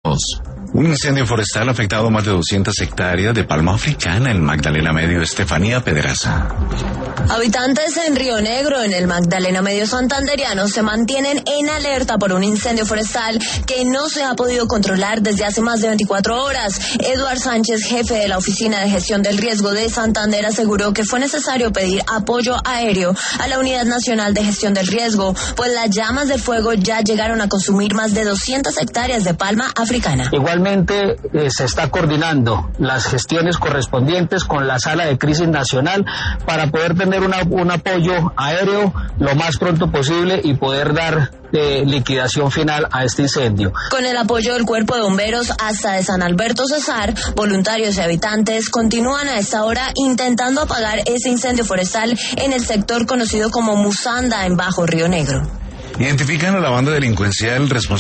campos. Un incendio forestal ha afectado más de 200 hectáreas de palma africana en Magdalena Medio. Estefanía Pedraza. Habitantes en Río Negro, en el Magdalena Medio santanderiano, se mantienen en alerta por un incendio forestal que no se ha podido controlar desde hace más de 24 horas. Eduard Sánchez, jefe de la Oficina de Gestión del Riesgo de Santander, aseguró que fue necesario pedir apoyo aéreo a la Unidad Nacional de Gestión del Riesgo, pues las llamas de fuego ya llegaron a consumir más de 200 hectáreas de palma africana. Igualmente se está coordinando las gestiones correspondientes con la Sala de Crisis Nacional para poder tener un apoyo aéreo lo más pronto posible y poder dar liquidación final a este incendio. Con el apoyo del Cuerpo de Bomberos hasta de San Alberto Cesar, voluntarios y habitantes continúan a esta hora intentando apagar ese incendio forestal en el sector conocido como Musanda, en Bajo Río Negro. Identifican a la banda delincuencial responsable